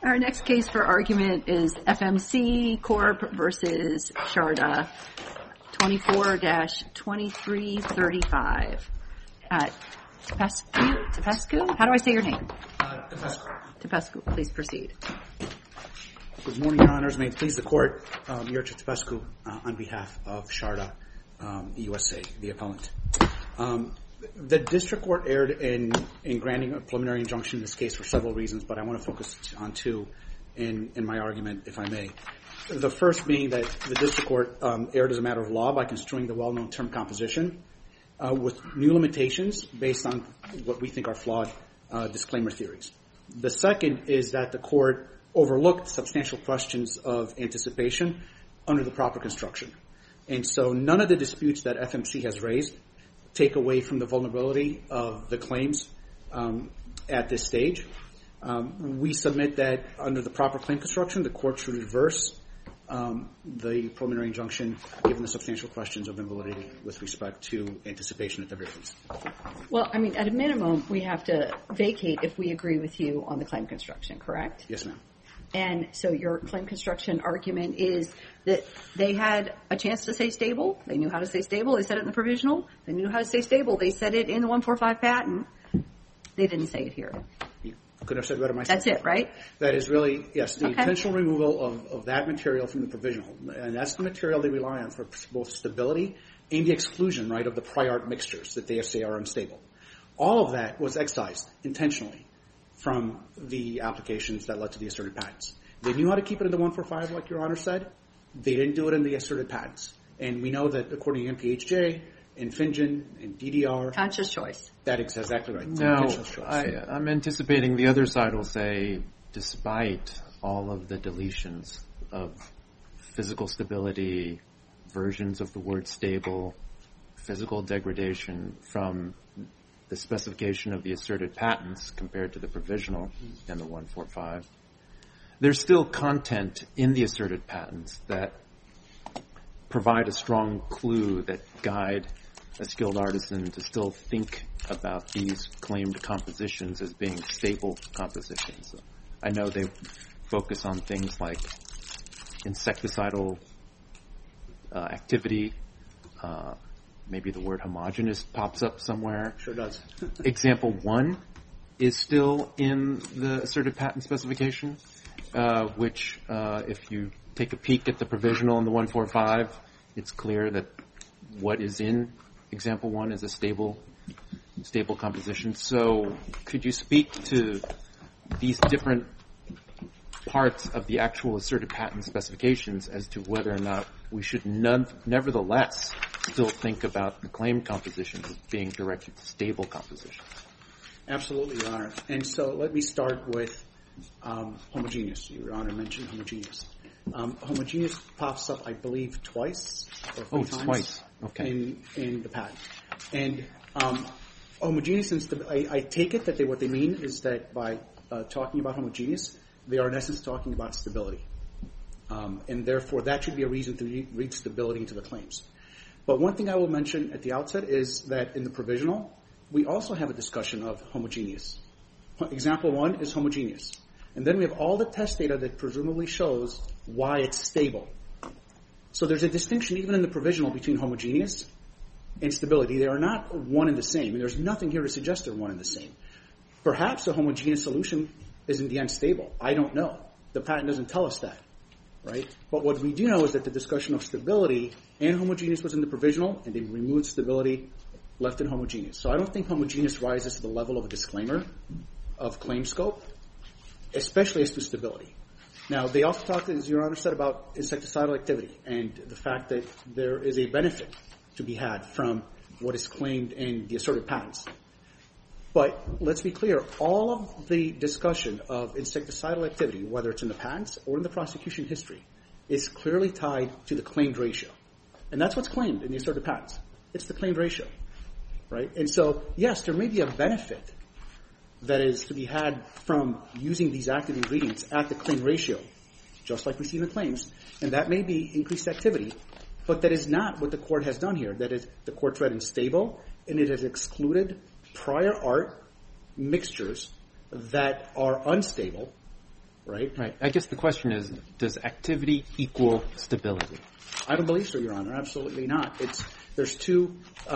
Our next case for argument is FMC Corp. versus Sharda, 24-2335. Tepescu? How do I say your name? Tepescu, please proceed. Good morning, Your Honors. May it please the Court, Mircea Tepescu on behalf of Sharda USA, the appellant. The district court erred in granting a preliminary injunction in this case for several reasons, but I want to focus on two in my argument, if I may. The first being that the district court erred as a matter of law by construing the well-known term composition with new limitations based on what we think are flawed disclaimer theories. The second is that the court overlooked substantial questions of anticipation under the proper construction. And so none of the disputes that FMC has raised take away from the vulnerability of the claims at this stage. We submit that under the proper claim construction, the court should reverse the preliminary injunction given the substantial questions of invalidity with respect to anticipation at the very least. Well, I mean, at a minimum, we have to vacate if we agree with you on the claim construction, correct? Yes, ma'am. And so your claim construction argument is that they had a chance to say stable. They knew how to say stable. They said it in the provisional. They knew how to say stable. They said it in the 145 patent. They didn't say it here. You could have said better myself. That's it, right? That is really, yes, the intentional removal of that material from the provisional. And that's the material they rely on for both stability and the exclusion, right, of the prior art mixtures that they say are unstable. All of that was excised intentionally from the applications that led to the asserted patents. They knew how to keep it in the 145, like Your Honor said. They didn't do it in the asserted patents. And we know that according to MPHJ, and FinGen, and DDR... Conscious choice. That is exactly right. Now, I'm anticipating the other side will say, despite all of the deletions of physical stability, versions of the word stable, physical degradation from the specification of the asserted patents compared to the provisional and the 145, there's still content in the asserted patents that provide a strong clue that guide a skilled artisan to still think about these claimed compositions as being stable compositions. I know they focus on things like insecticidal activity. Maybe the word homogeneous pops up somewhere. Sure does. Example 1 is still in the asserted patent specification, which if you take a peek at the provisional in the 145, it's clear that what is in example 1 is a stable composition. So could you speak to these different parts of the actual asserted patent specifications as to whether or not we should nevertheless still think about the claimed compositions as being directed to stable compositions? Absolutely, Your Honor. And so let me start with homogeneous. Your Honor mentioned homogeneous. Homogeneous pops up, I believe, twice or three times okay. in the patent. And homogeneous, I take it that what they mean is that by talking about homogeneous, they are in essence talking about stability. And therefore, that should be a reason to read stability into the claims. But one thing I will mention at the outset is that in the provisional, we also have a discussion of homogeneous. Example 1 is homogeneous. And then we have all the test data that presumably shows why it's stable. So there's a distinction even in the provisional between homogeneous and stability. They are not one and the same. And there's nothing here to suggest they're one and the same. Perhaps a homogeneous solution is in the end stable. I don't know. The patent doesn't tell us that. Right? But what we do know is that the discussion of stability and homogeneous was in the provisional, and they removed stability, left in homogeneous. So I don't think homogeneous rises to the level of a disclaimer of claim scope, especially as to stability. Now, they also talked, as Your Honor said, about insecticidal activity and the fact that there is a benefit to be had from what is claimed in the asserted patents. But let's be clear, all of the discussion of insecticidal activity, whether it's in the patents or in the prosecution history, is clearly tied to the claimed ratio. And that's what's claimed in the asserted patents. It's the claimed ratio. Right? And so, yes, there may be a benefit that is to be had from using these active ingredients at the claimed ratio, just like we see in the claims, and that may be increased activity, but that is not what the court has done here. That is, the court read in stable, and it has excluded prior art mixtures that are unstable right? Right. I guess the question is, does activity equal stability? I don't believe so, Your Honor. Absolutely not. There's two.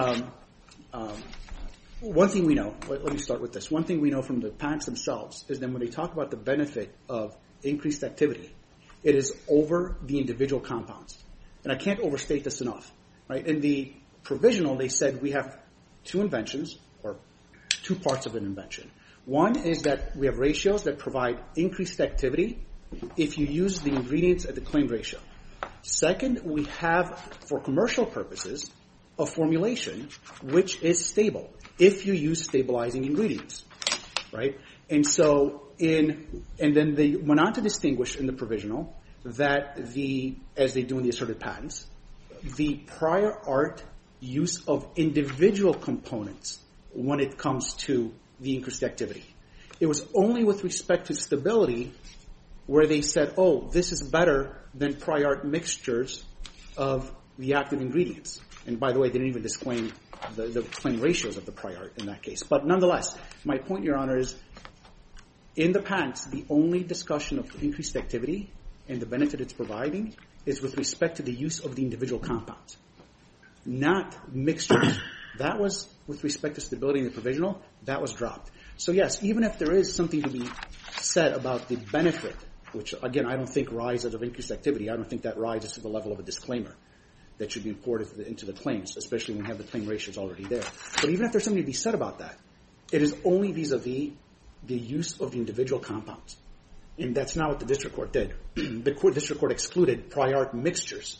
One thing we know. Let me start with this. One thing we know from the patents themselves is that when they talk about the benefit of increased activity, it is over the individual compounds. And I can't overstate this enough. Right? In the provisional, they said we have two inventions, or two parts of an invention. One is that we have ratios that provide increased activity if you use the ingredients at the claimed ratio. Second, we have, for commercial purposes, a formulation which is stable if you use stabilizing ingredients, right? And so and then they went on to distinguish in the provisional that as they do in the asserted patents, the prior art use of individual components when it comes to the increased activity. It was only with respect to stability where they said, oh, this is better than prior art mixtures of the active ingredients. And by the way, they didn't even disclaim the claim ratios of the prior art in that case. But nonetheless, my point, Your Honor, is in the patents, the only discussion of increased activity and the benefit it's providing is with respect to the use of the individual compounds, not mixtures. That was with respect to stability in the provisional. That was dropped. So yes, even if there is something to be said about the benefit, which again I don't think rises of increased activity, I don't think that rises to the level of a disclaimer that should be imported into the claims, especially when we have the claim ratios already there. But even if there's something to be said about that, it is only vis-a-vis the use of the individual compounds. And that's not what the district court did. The district court excluded prior art mixtures.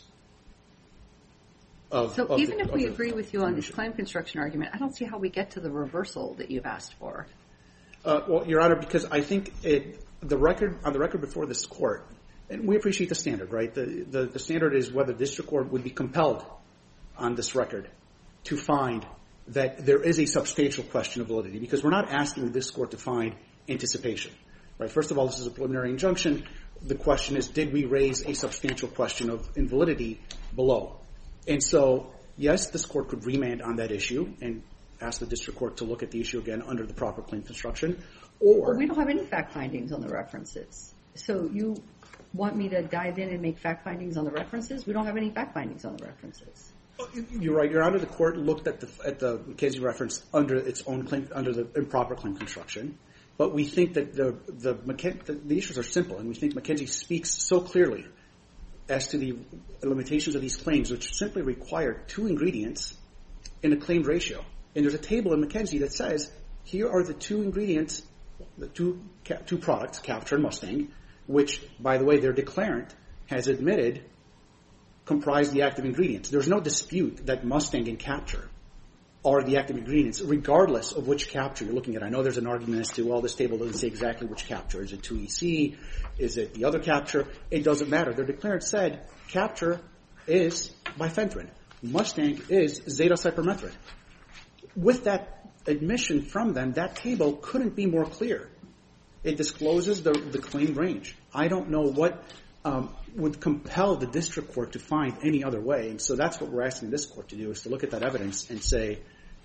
So even if we agree with you on this claim construction argument, I don't see how we get to the reversal that you've asked for. Well, Your Honor, because I think on the record before this court, and we appreciate the standard, right? The standard is whether the district court would be compelled on this record to find that there is a substantial question of validity, because we're not asking this court to find anticipation, right? First of all, this is a preliminary injunction. The question is, did we raise a substantial question of invalidity below? And so, yes, this court could remand on that issue and ask the district court to look at the issue again under the proper claim construction. Or well, we don't have any fact findings on the references. So you want me to dive in and make fact findings on the references? We don't have any fact findings on the references. You're right, Your Honor. The court looked at the McKenzie reference under its own claim, under the improper claim construction. But we think that the issues are simple, and we think McKenzie speaks so clearly as to the limitations of these claims, which simply require two ingredients in a claimed ratio. And there's a table in McKenzie that says, here are the two ingredients, the two products, Capture and Mustang, which, by the way, their declarant has admitted comprise the active ingredients. There's no dispute that Mustang and Capture are the active ingredients, regardless of which Capture you're looking at. I know there's an argument as to, well, this table doesn't say exactly which Capture. Is it 2EC? Is it the other Capture? It doesn't matter. Their declarant said Capture is bifenthrin. Mustang is zeta-cypermethrin. With that admission from them, that table couldn't be more clear. It discloses the claimed range. I don't know what would compel the district court to find any other way. And so that's what we're asking this court to do, is to look at that evidence and say,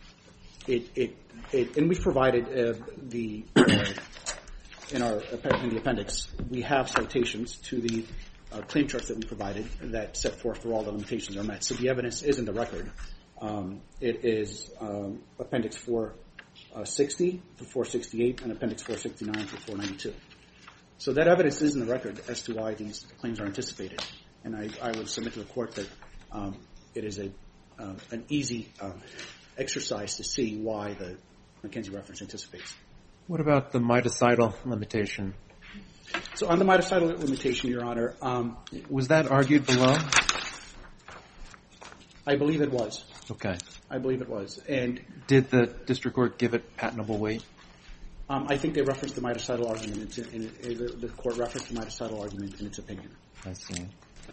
and we've provided in the appendix, we have citations to the claim charts that we provided that set forth where all the limitations are met. So the evidence is in the record. It is Appendix 460 to 468 and Appendix 469 to 492. So that evidence is in the record as to why these claims are anticipated. And I would submit to the court that it is an easy exercise to see why the McKenzie reference anticipates. What about the mitocidal limitation? So on the mitocidal limitation, Your Honor, was that argued below? I believe it was. Okay. I believe it was. And did the district court give it patentable weight? I think they referenced the mitocidal argument. The court referenced the mitocidal argument in its opinion. I see.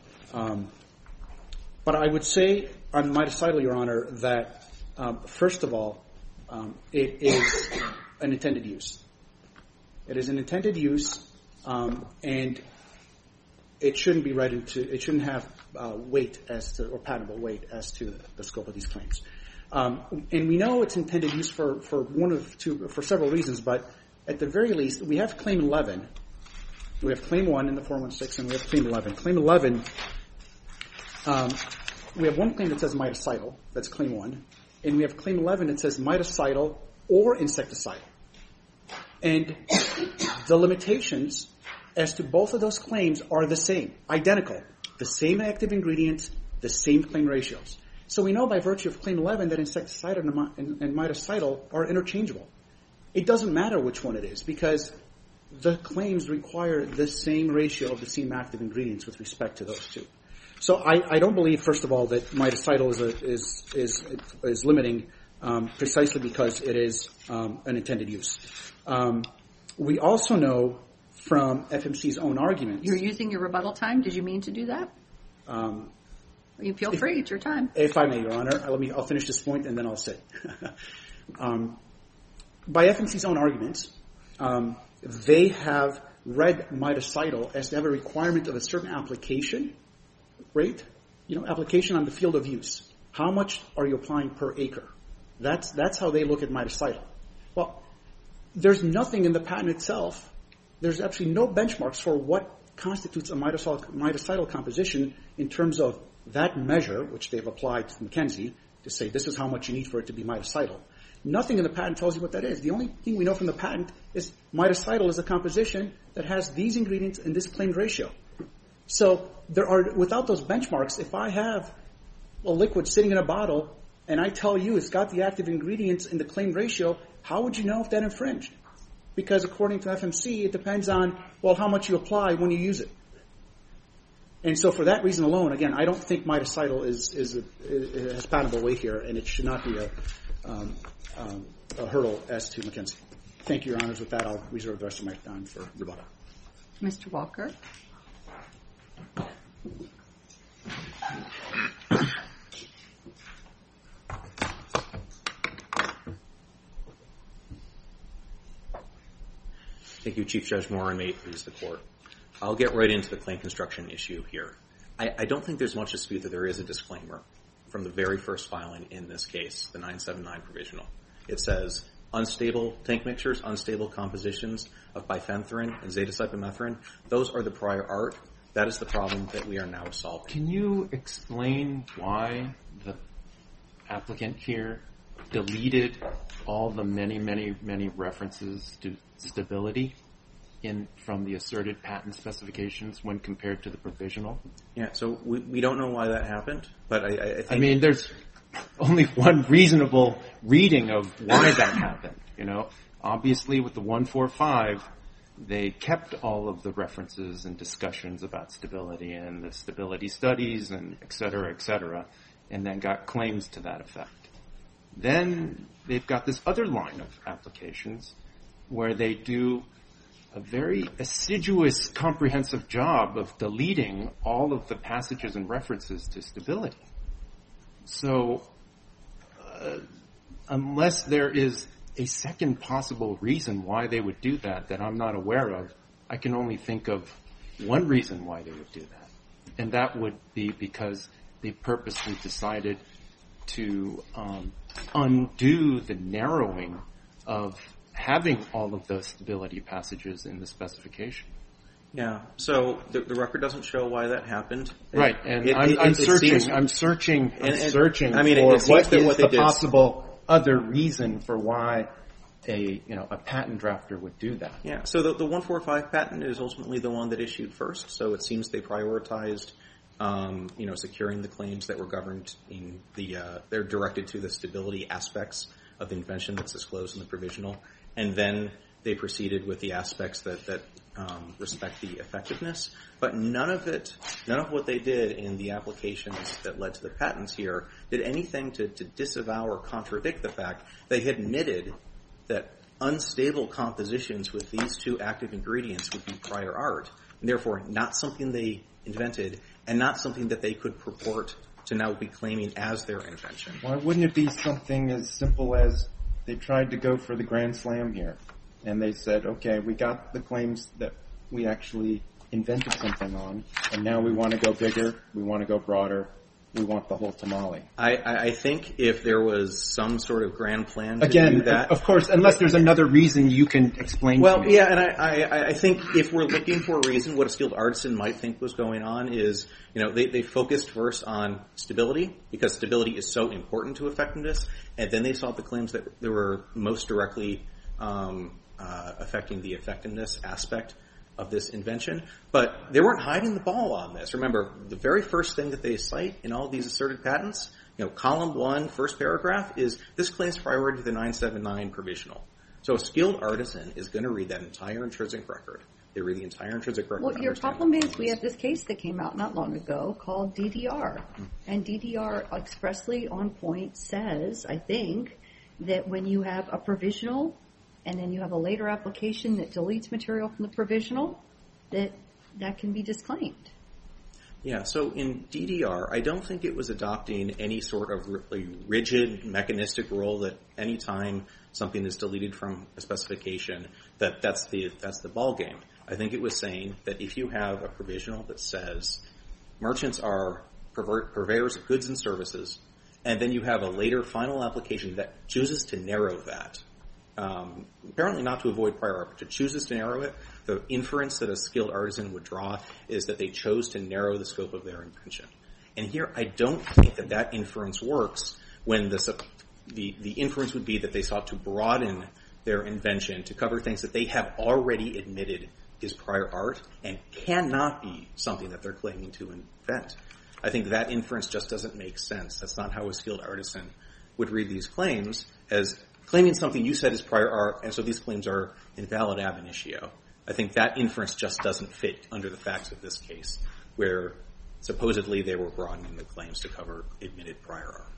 But I would say on mitocidal, Your Honor, that first of all, it is an intended use. It is an intended use, and it shouldn't be read into. It shouldn't have weight or patentable weight as to the scope of these claims. And we know it's intended use for several reasons, but at the very least, we have Claim 11 We have Claim 1 in the 416, and we have Claim 11. Claim 11, we have one claim that says mitocidal. That's Claim 1. And we have Claim 11 that says mitocidal or insecticidal. And the limitations as to both of those claims are the same, identical. The same active ingredients, the same claim ratios. So we know by virtue of Claim 11 that insecticidal and mitocidal are interchangeable. It doesn't matter which one it is because the claims require the same ratio of the same active ingredients with respect to those two. So I don't believe, first of all, that mitocidal is limiting precisely because it is an intended use. We also know from FMC's own arguments. You're using your rebuttal time. Did you mean to do that? You feel free. It's your time. If I may, Your Honor, I'll finish this point and then I'll sit. By FMC's own arguments, they have read mitocidal as to have a requirement of a certain application rate, application on the field of use. How much are you applying per acre? That's how they look at mitocidal. Well, there's nothing in the patent itself. There's actually no benchmarks for what constitutes a mitocidal composition in terms of that measure, which they've applied to McKenzie to say this is how much you need for it to be mitocidal. Nothing in the patent tells you what that is. The only thing we know from the patent is mitocidal is a composition that has these ingredients in this claimed ratio. So without those benchmarks, if I have a liquid sitting in a bottle and I tell you it's got the active ingredients in the claimed ratio, how would you know if that infringed? Because according to FMC, it depends on, how much you apply when you use it. And so for that reason alone, again, I don't think mitocidal has patentable weight here, and it should not be a hurdle as to McKenzie. Thank you, Your Honors. With that, I'll reserve the rest of my time for rebuttal. Mr. Walker. Thank you, Chief Judge Moore, and may it please the Court. I'll get right into the claim construction issue here. I don't think there's much dispute that there is a disclaimer from the very first filing in this case, the 979 provisional. It says, unstable tank mixtures, unstable compositions of bifenthrin and zeta-cypermethrin, those are the prior art. That is the problem that we are now solving. Can you explain why the applicant here deleted all the many, many, many references to stability from the asserted patent specifications when compared to the provisional? Yeah, so we don't know why that happened, but I think... I mean, there's only one reasonable reading of why that happened, Obviously, with the 145, they kept all of the references and discussions about stability and the stability studies and et cetera, and then got claims to that effect. Then they've got this other line of applications where they do a very assiduous, comprehensive job of deleting all of the passages and references to stability. So unless there is a second possible reason why they would do that I'm not aware of, I can only think of one reason why they would do that. And that would be because they purposely decided to undo the narrowing of having all of those stability passages in the specification. Yeah, so the record doesn't show why that happened. Right, and I'm searching for what is the possible other reason for why a patent drafter would do that. Yeah, so the 145 patent is ultimately the one that issued first, so it seems they prioritized securing the claims that were governed in they're directed to the stability aspects of the invention that's disclosed in the provisional, and then they proceeded with the aspects that respect the effectiveness. But none of what they did in the applications that led to the patents here did anything to disavow or contradict the fact they had admitted that unstable compositions with these two active ingredients would be prior art, and therefore not something they invented and not something that they could purport to now be claiming as their invention. Why wouldn't it be something as simple as they tried to go for the Grand Slam here, and they said, okay, we got the claims that we actually invented something on, and now we want to go bigger, we want to go broader, we want the whole tamale. I think if there was some sort of grand plan to Again, do that, of course, unless there's another reason you can explain well, to me. yeah, and I think if we're looking for a reason, what a skilled artisan might think was going on is, they focused first on stability, because stability is so important to effectiveness, and then they saw the claims that were most directly affecting the effectiveness aspect of this invention. But they weren't hiding the ball on this. Remember, the very first thing that they cite in all of these asserted patents, column 1, first paragraph, is this claims priority to the 979 provisional. So a skilled artisan is going to read that entire intrinsic record. They read the entire intrinsic record. Well, your problem is we have this case that came out not long ago called DDR. And DDR expressly on point says, I think, that when you have a provisional and then you have a later application that deletes material from the provisional, that can be disclaimed. Yeah, so in DDR, I don't think it was adopting any sort of really rigid mechanistic rule that any time something is deleted from a specification, that's the ball game. I think it was saying that if you have a provisional that says merchants are purveyors of goods and services, and then you have a later final application that chooses to narrow that, apparently not to avoid prior art, but chooses to narrow it, the inference that a skilled artisan would draw is that they chose to narrow the scope of their invention. And here, I don't think that inference works when the inference would be that they sought to broaden their invention to cover things that they have already admitted is prior art and cannot be something that they're claiming to invent. I think that inference just doesn't make sense. That's not how a skilled artisan would read these claims, as claiming something you said is prior art, and so these claims are invalid ab initio. I think that inference just doesn't fit under the facts of this case, where supposedly they were broadening the claims to cover admitted prior art.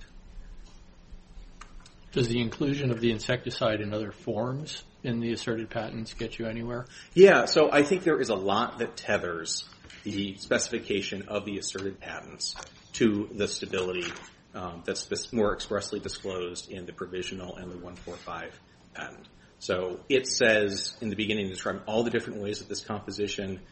Does the inclusion of the insecticide in other forms in the asserted patents get you anywhere? Yeah, so I think there is a lot that tethers the specification of the asserted patents to the stability that's more expressly disclosed in the provisional and the 145 patent. So it says in the beginning, describing all the different ways that this composition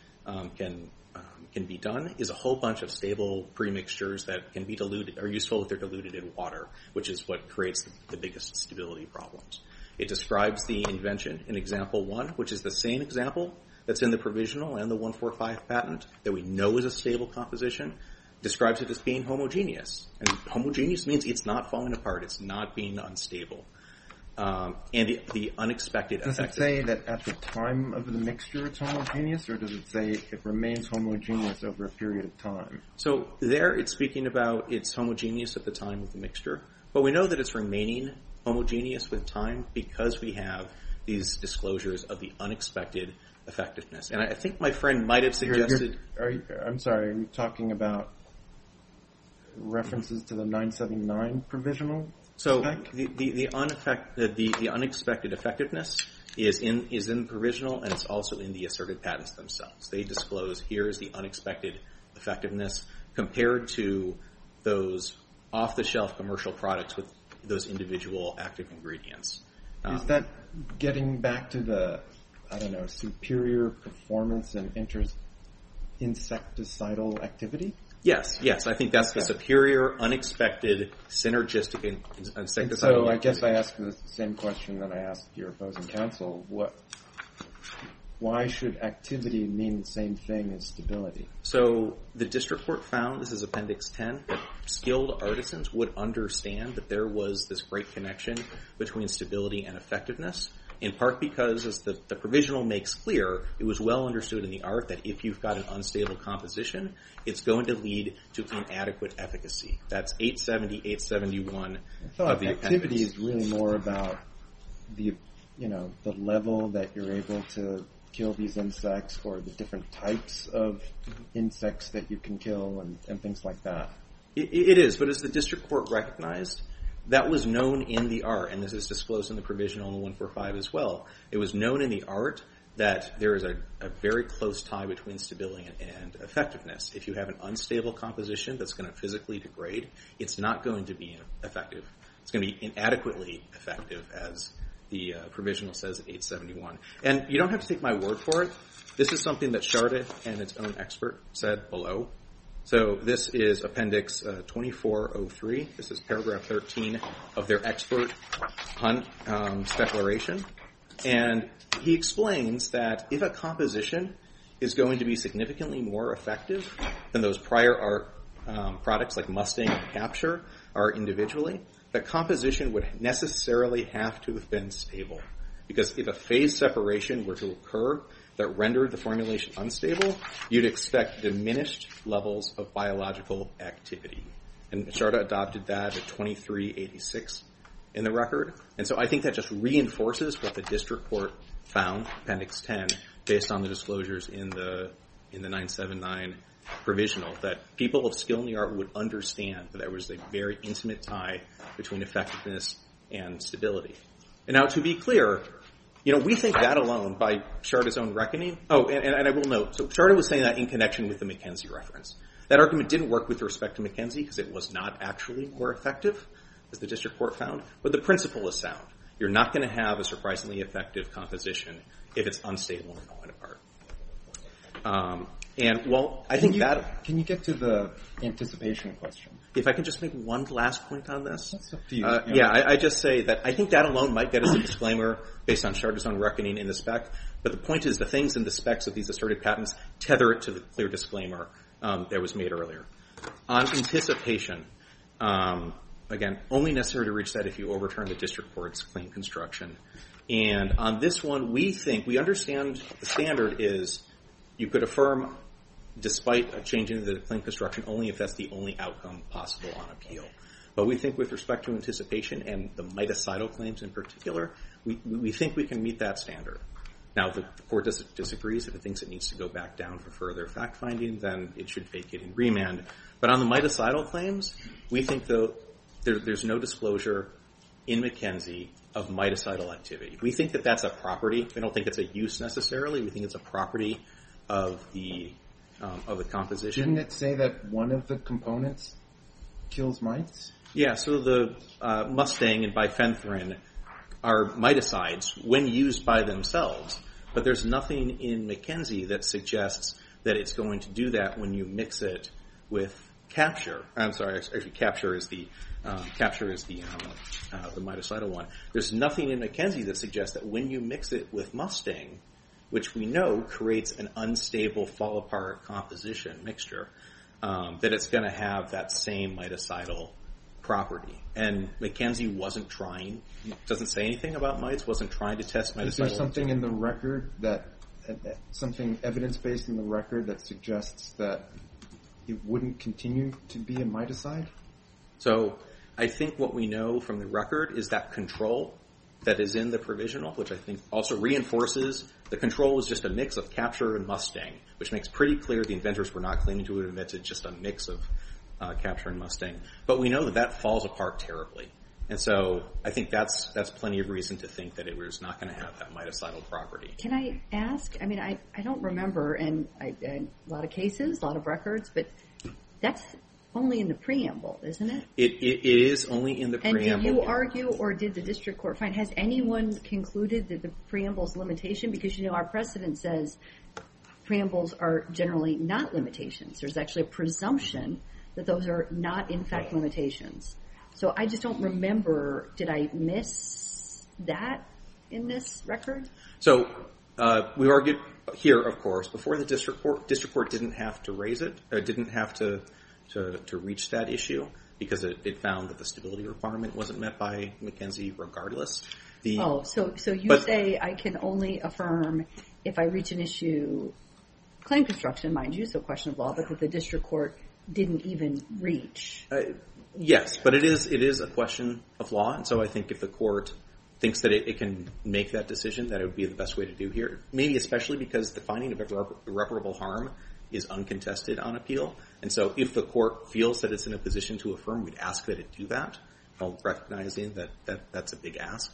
can be done, is a whole bunch of stable premixtures that can be diluted, are useful if they're diluted in water, which is what creates the biggest stability problems. It describes the invention in example 1, which is the same example that's in the provisional and the 145 patent that we know is a stable composition, describes it as being homogeneous. And homogeneous means it's not falling apart, it's not being unstable. And the unexpected effect. Does it say that at the time of the mixture it's homogeneous, or does it say it remains homogeneous over a period of time? So there it's speaking about it's homogeneous at the time of the mixture, but we know that it's remaining homogeneous with time because we have these disclosures of the unexpected effectiveness. And I think my friend might have suggested... I'm sorry, are you talking about references to the 979 provisional? So the unexpected effectiveness is in the provisional, and it's also in the asserted patents themselves. They disclose here is the unexpected effectiveness compared to those off-the-shelf commercial products with those individual active ingredients. Is that getting back to the, superior performance and insecticidal activity? Yes. I think that's the superior, unexpected, synergistic insecticidal. So I guess I ask the same question that I asked your opposing counsel. Why should activity mean the same thing as stability? So the district court found, this is Appendix 10, that skilled artisans would understand that there was this great connection between stability and effectiveness, in part because, as the provisional makes clear, it was well understood in the art that if you've got an unstable composition, it's going to lead to inadequate efficacy. That's 870, 871 I thought of the activity appendix. is really more about the level that you're able to kill these insects, or the different types of insects that you can kill, and things like that. It is, but as the district court recognized, that was known in the art, and this is disclosed in the provisional and the 145 as well. It was known in the art that there is a very close tie between stability and effectiveness. If you have an unstable composition that's going to physically degrade, it's not going to be effective. It's going to be inadequately effective, as the provisional says at 871. And you don't have to take my word for it. This is something that Charda and its own expert said below. So this is Appendix 2403. This is paragraph 13 of their expert Hunt's declaration. And he explains that if a composition is going to be significantly more effective than those prior art products like Mustang and Capture are individually, the composition would necessarily have to have been stable. Because if a phase separation were to occur that rendered the formulation unstable, you'd expect diminished levels of biological activity. And Sharda adopted that at 2386 in the record. And so I think that just reinforces what the district court found, Appendix 10, based on the disclosures in the 979 provisional, that people of skill in the art would understand that there was a very intimate tie between effectiveness and stability. And now, to be clear, we think that alone, by Sharda's own reckoning. Oh, and I will note, so Sharda was saying that in connection with the McKenzie reference. That argument didn't work with respect to McKenzie because it was not actually more effective, as the district court found. But the principle is sound. You're not going to have a surprisingly effective composition if it's unstable and falling apart. I think that... Can you get to the anticipation question? If I can just make one last point on this. That's up to you. I just say that I think that alone might get us a disclaimer based on Sharda's own reckoning in the spec. But the point is the things in the specs of these asserted patents tether it to the clear disclaimer that was made earlier. On anticipation, again, only necessary to reach that if you overturn the district court's claim construction. And on this one, we understand the standard is you could affirm despite a change in the claim construction only if that's the only outcome possible on appeal. But we think with respect to anticipation and the mitocidal claims in particular, we think we can meet that standard. Now, if the court disagrees, if it thinks it needs to go back down for further fact-finding, then it should vacate and remand. But on the mitocidal claims, we think, though, there's no disclosure in McKenzie of mitocidal activity. We think that that's a property. We don't think it's a use necessarily. We think it's a property of the composition. Didn't it say that one of the components kills mites? Yeah, so the Mustang and bifenthrin are miticides when used by themselves, but there's nothing in McKenzie that suggests that it's going to do that when you mix it with Capture. I'm sorry, actually Capture is the mitocidal one. There's nothing in McKenzie that suggests that when you mix it with Mustang, which we know creates an unstable fall-apart composition mixture, that it's going to have that same mitocidal property. And McKenzie doesn't say anything about mites, wasn't trying to test mitocidal. Is there something in the record something evidence-based in the record that suggests that it wouldn't continue to be a mitocide? So I think what we know from the record is that control that is in the provisional, which I think also reinforces the control is just a mix of Capture and Mustang, which makes pretty clear the inventors were not claiming to have invented just a mix of Capture and Mustang. But we know that falls apart terribly. And so I think that's plenty of reason to think that it was not going to have that mitocidal property. Can I ask? I mean, I don't remember, and a lot of cases, a lot of records, but that's only in the preamble, isn't it? It is only in the preamble. And did you argue, or did the district court find, has anyone concluded that the preamble's limitation? Because, our precedent says preambles are generally not limitations. There's actually a presumption that those are not, in fact, limitations. So I just don't remember, did I miss that in this record? So we argued here, of course, before the district court didn't have to raise it, or didn't have to reach that issue because it found that the stability requirement wasn't met by McKenzie regardless. So you say I can only affirm if I reach an issue, claim construction, mind you, so question of law, but that the district court didn't even reach. Yes, but it is a question of law, and so I think if the court thinks that it can make that decision, that it would be the best way to do here, maybe especially because the finding of irreparable harm is uncontested on appeal. And so if the court feels that it's in a position to affirm, we'd ask that it do that, while recognizing that that's a big ask.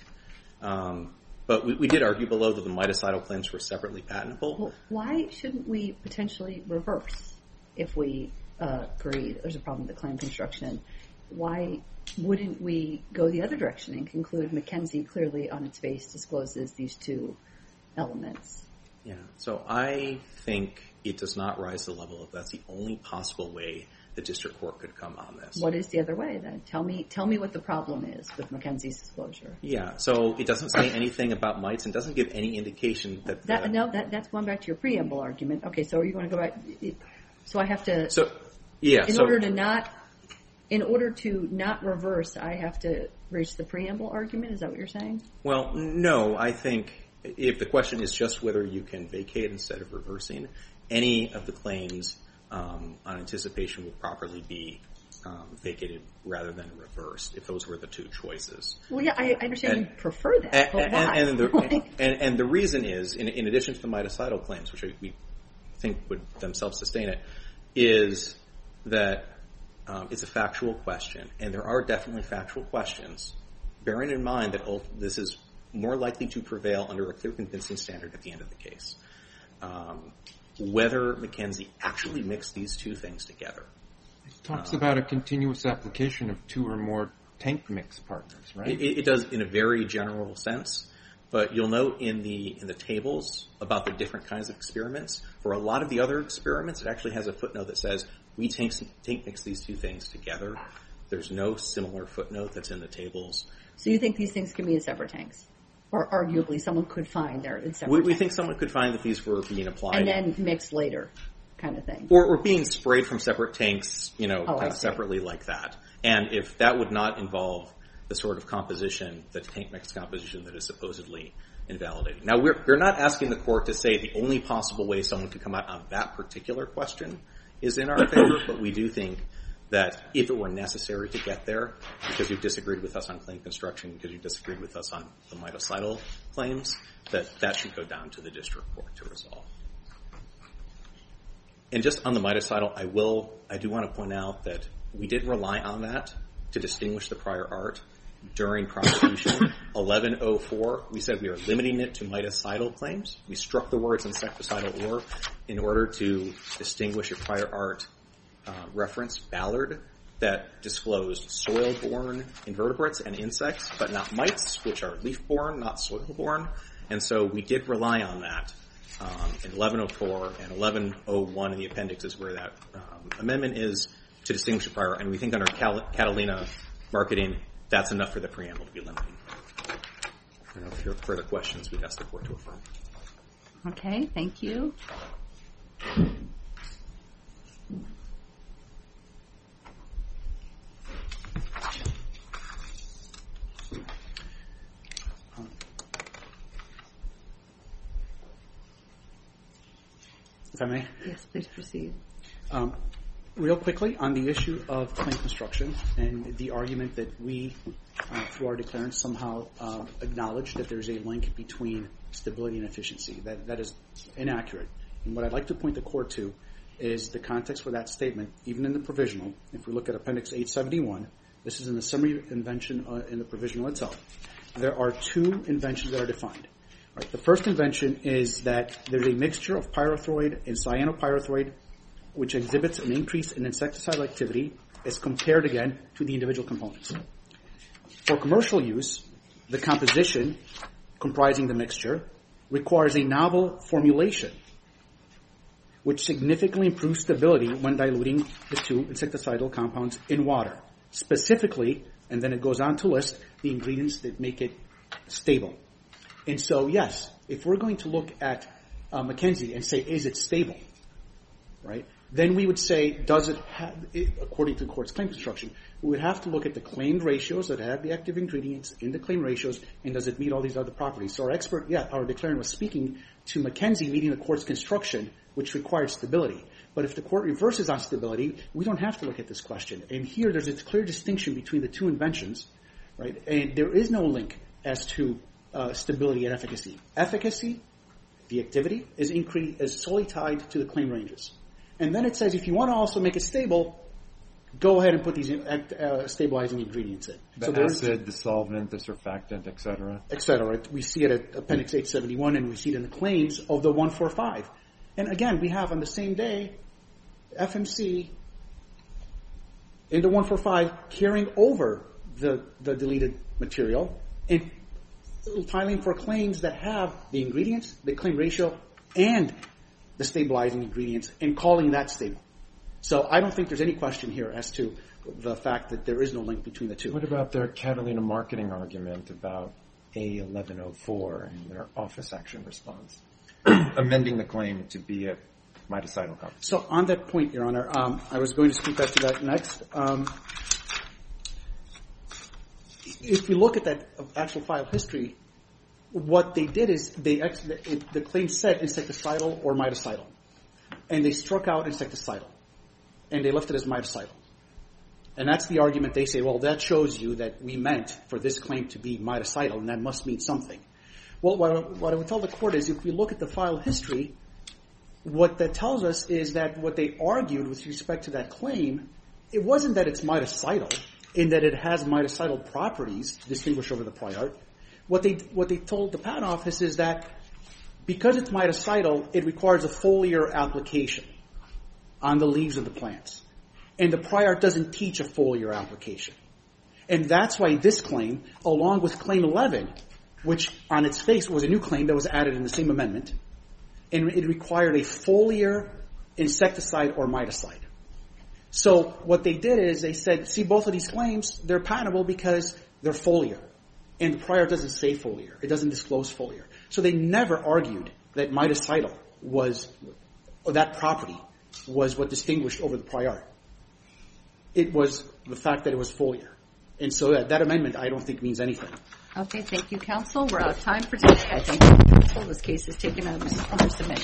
But we did argue below that the mitocidal claims were separately patentable. Well, why shouldn't we potentially reverse if we agree there's a problem with the claim construction? Why wouldn't we go the other direction and conclude McKenzie clearly on its face discloses these two elements? Yeah, so I think it does not rise to the level of that's the only possible way the district court could come on this. What is the other way then? Tell me what the problem is with Mackenzie's disclosure. Yeah, so it doesn't say anything about mites and doesn't give any indication that... That's going back to your preamble argument. Okay, so are you going to go back... So I have to... In order to not reverse, I have to reach the preamble argument? Is that what you're saying? Well, no. I think if the question is just whether you can vacate instead of reversing, any of the claims on anticipation would properly be vacated rather than reversed, if those were the two choices. Well, yeah, I understand you prefer that, but why? And the reason is, in addition to the mitocidal claims, which we think would themselves sustain it, is that it's a factual question, and there are definitely factual questions, bearing in mind that this is more likely to prevail under a clear, convincing standard at the end of the case. Whether Mackenzie actually mixed these two things together. It talks about a continuous application of two or more tank mix partners, right? It does in a very general sense, but you'll note in the tables about the different kinds of experiments. For a lot of the other experiments, it actually has a footnote that says, we tank mix these two things together. There's no similar footnote that's in the tables. So you think these things can be in separate tanks? Or arguably someone could find they're in separate tanks? We think someone could find that these were being applied. And then mixed later, kind of thing. Or being sprayed from separate tanks, kind of separately like that. And if that would not involve the sort of composition, the tank mix composition that is supposedly invalidated. Now, we're not asking the court to say the only possible way someone could come out on that particular question is in our favor, but we do think that if it were necessary to get there, because you've disagreed with us on claim construction, because you've disagreed with us on the mitocidal claims, that should go down to the district court to resolve. And just on the mitocidal, I do want to point out that we did rely on that to distinguish the prior art during prosecution. 1104, we said we are limiting it to mitocidal claims. We struck the words insecticidal or in order to distinguish a prior art reference, Ballard, that disclosed soil-borne invertebrates and insects, but not mites, which are leaf-borne, not soil-borne. And so we did rely on that in 1104 and 1101 in the appendix is where that amendment is to distinguish the prior art. And we think under Catalina marketing, that's enough for the preamble to be limiting. If there are further questions, we'd ask the court to affirm. Okay, thank you. If I may? Yes, please proceed. Real quickly, on the issue of claim construction and the argument that we, through our declarants, somehow acknowledge that there's a link between stability and efficiency. That is inaccurate. And what I'd like to point the court to is the context for that statement, even in the provisional. If we look at Appendix 871, this is in the summary invention in the provisional itself. There are two inventions that are defined. Right. The first invention is that there's a mixture of pyrethroid and cyanopyrethroid which exhibits an increase in insecticidal activity as compared, again, to the individual components. For commercial use, the composition comprising the mixture requires a novel formulation which significantly improves stability when diluting the two insecticidal compounds in water. Specifically, and then it goes on to list the ingredients that make it stable. And so, yes, if we're going to look at Mackenzie and say, is it stable, right? Then we would say, does it have, according to the court's claim construction, we would have to look at the claimed ratios that have the active ingredients in the claim ratios, and does it meet all these other properties? So our expert, our declarant was speaking to Mackenzie meeting the court's construction, which required stability. But if the court reverses on stability, we don't have to look at this question. And here, there's a clear distinction between the two inventions, right? And there is no link as to stability and efficacy. Efficacy, the activity, is solely tied to the claim ranges. And then it says if you want to also make it stable, go ahead and put these stabilizing ingredients in. The acid, the solvent, the surfactant, et cetera. Et cetera. Right? We see it at Appendix 871, and we see it in the claims of the 145. And again, we have on the same day, FMC in the 145 carrying over the deleted material and filing for claims that have the ingredients, the claim ratio, and the stabilizing ingredients and calling that stable. So I don't think there's any question here as to the fact that there is no link between the two. What about their Catalina marketing argument about A1104 and their office action response? Amending the claim to be a mitocidal compound. So on that point, Your Honor, I was going to speak back to that next. If you look at that actual file history, what they did is the claim said insecticidal or mitocidal. And they struck out insecticidal. And they left it as mitocidal. And that's the argument they say, well, that shows you that we meant for this claim to be mitocidal, and that must mean something. Well, what I would tell the court is if we look at the file history, what that tells us is that what they argued with respect to that claim, it wasn't that it's mitocidal, in that it has mitocidal properties to distinguish over the prior art. What they told the patent office is that because it's mitocidal, it requires a foliar application on the leaves of the plants. And the prior art doesn't teach a foliar application. And that's why this claim, along with Claim 11, which on its face was a new claim that was added in the same amendment, and it required a foliar insecticide or miticide. So what they did is they said, see, both of these claims, they're patentable because they're foliar. And the prior art doesn't say foliar. It doesn't disclose foliar. So they never argued that mitocidal was, or that property was what distinguished over the prior art. It was the fact that it was foliar. And so that amendment, I don't think, means anything. Okay, thank you, counsel. We're out of time for today. I thank you, counsel. This case is taken under submission.